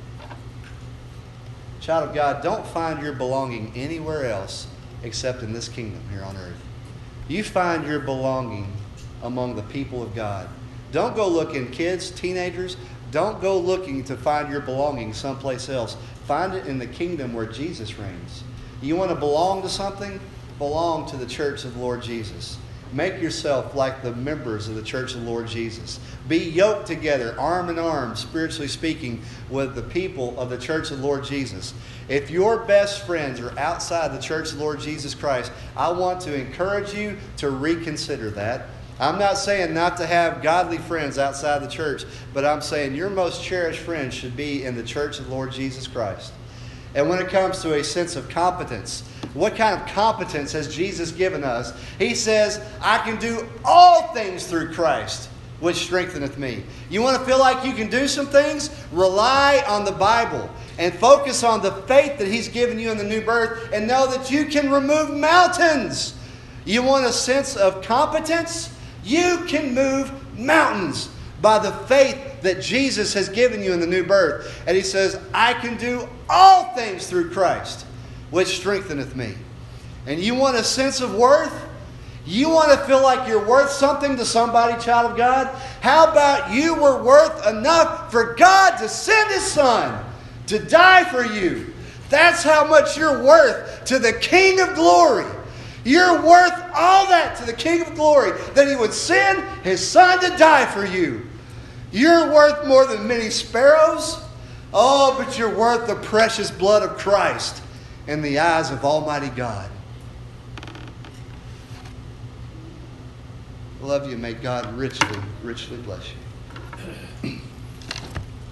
Child of God, don't find your belonging anywhere else except in this kingdom here on earth. You find your belonging among the people of God. Don't go looking, kids, teenagers, don't go looking to find your belonging someplace else. Find it in the kingdom where Jesus reigns. You want to belong to something? Belong to the church of the Lord Jesus. Make yourself like the members of the church of the Lord Jesus. Be yoked together, arm in arm, spiritually speaking, with the people of the church of the Lord Jesus. If your best friends are outside the church of the Lord Jesus Christ, I want to encourage you to reconsider that. I'm not saying not to have godly friends outside the church, but I'm saying your most cherished friends should be in the church of the Lord Jesus Christ. And when it comes to a sense of competence, what kind of competence has Jesus given us? He says, I can do all things through Christ, which strengtheneth me. You want to feel like you can do some things? Rely on the Bible and focus on the faith that He's given you in the new birth, and know that you can remove mountains. You want a sense of competence? You can move mountains by the faith that Jesus has given you in the new birth. And He says, I can do all things through Christ, which strengtheneth me. And you want a sense of worth? You want to feel like you're worth something to somebody, child of God? How about you were worth enough for God to send His Son to die for you? That's how much you're worth to the King of Glory. You're worth all that to the King of Glory, that He would send His Son to die for you. You're worth more than many sparrows. Oh, but you're worth the precious blood of Christ in the eyes of Almighty God. I love you. May God richly, richly bless you.